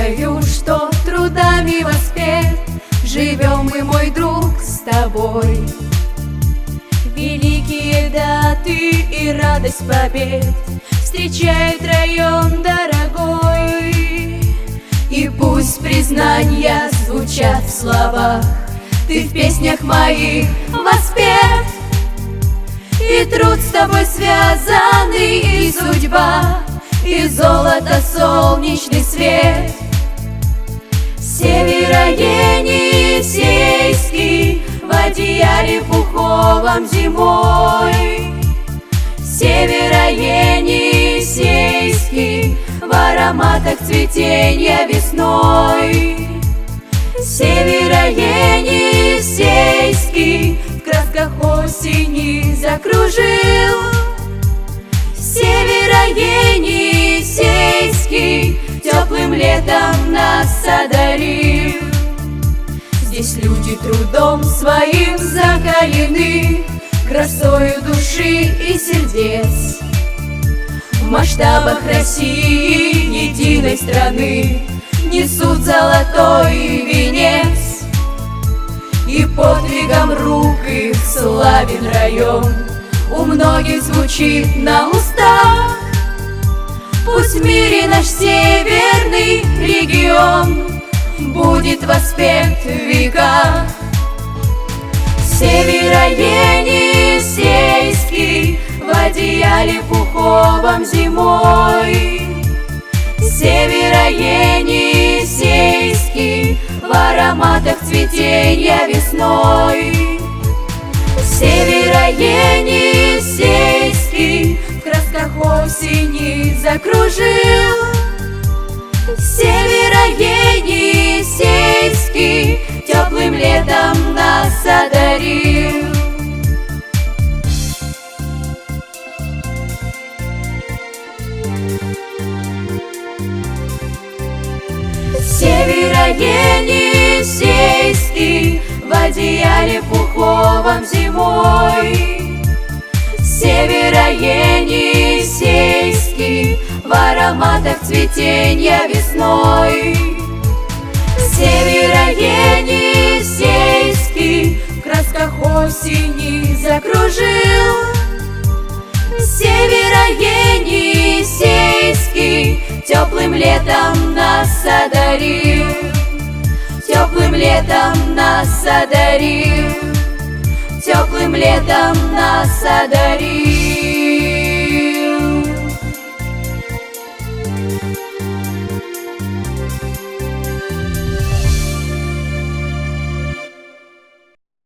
верою, что трудами воспет, живем мы, мой друг, с тобой. Великие даты и радость побед встречает район дорогой. И пусть признания звучат в словах, ты в песнях моих воспет. И труд с тобой связанный, и судьба, и золото, солнечный свет. Северо-Енисейский в одеяле пуховом зимой. Северо-Енисейский в ароматах цветения весной. Северо-Енисейский в красках осени закружил. Северо-Енисейский теплым летом нас одарил. Здесь люди трудом своим закалены, красою души и сердец. В масштабах России, единой страны, несут золотой венец. И подвигом рук их славен район, у многих звучит на устах. Пусть в мире наш северный регион будет воспет в веках. Северо-Енисейский в одеяле пуховом зимой. Северо-Енисейский в ароматах цветения весной. Северо-Енисейский в красках осени закружил. Северо-Енисейский теплым летом нас одарил. Северо-Енисейский в одеяле пуховом зимой. Северо-Енисейский в ароматах цветения весной. Северо-Енисейский в красках осени закружил. Северо-Енисейский теплым летом нас одарил. Теплым летом нас одарил. Теплым летом нас одарил.